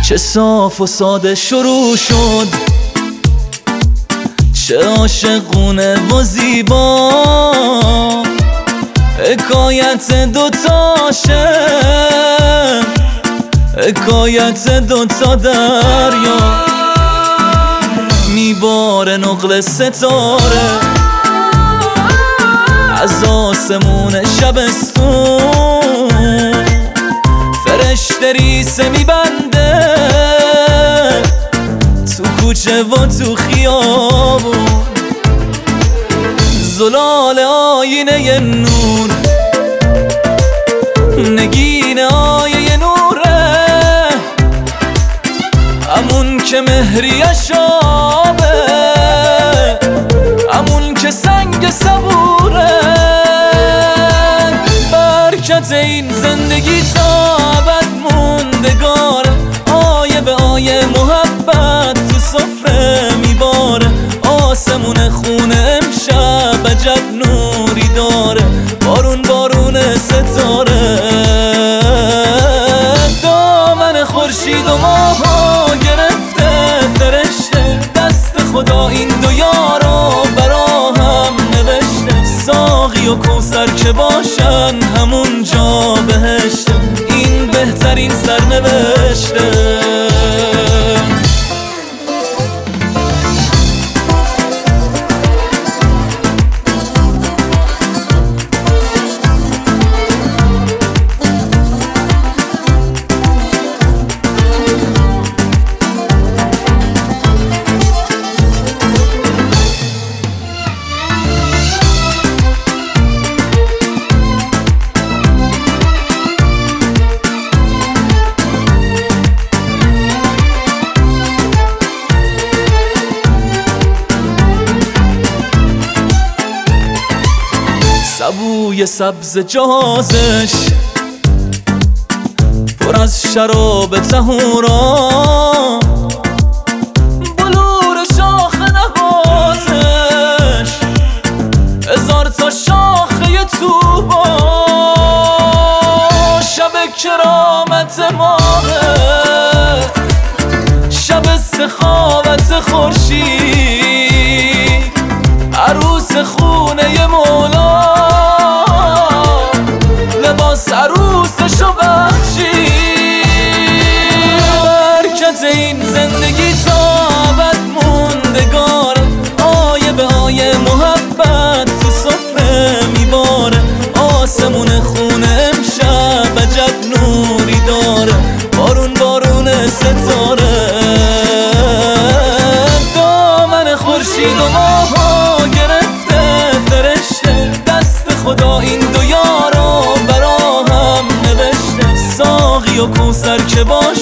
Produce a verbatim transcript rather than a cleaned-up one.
چه صاف و ساده شروع شد، چه عاشقونه و زیبا، حکایت دوتا عاشق، حکایت دوتا دریا. میباره نقل ستاره از آسمون شبستون، فرشته ریسه میبنده تو کوچه و تو خیابون. زلال آینه نور، نگین آیه نوره، امون که مهریش آبه، امون که سنگ صبوره. برکت این زندگی تا ابد موندگاره، آیه به آیه محبت تو سفره میباره. آسمون خونه امشب عجب نوری داره، بارون بارون ستاره. دامن خورشید و ماها گرفته فرشته، دست خدا این دو یارو برا هم نوشته. ساقی و کوثر که باشن همون جا بهشته، این بهترین سرنوشته. سبوی سبز جهازش پر از شراب طهورا، بلور شاخ نهازش هزار تا شاخه توبا. شب کرامت ماهه، شب سخاوت خورشید، عروس خونه مولا، لباس عروسشو بخشید. برکت این زندگی تا ابد موندگاره، آیه به آیه محبت تو سفره میباره. آسمون خونه امشب عجب نوری داره، بارون بارون ستاره. دامن خورشید و ماها گرفته فرشته، دست خدا این دو یارو برا هم نوشته. ساقی و کوثر که باشه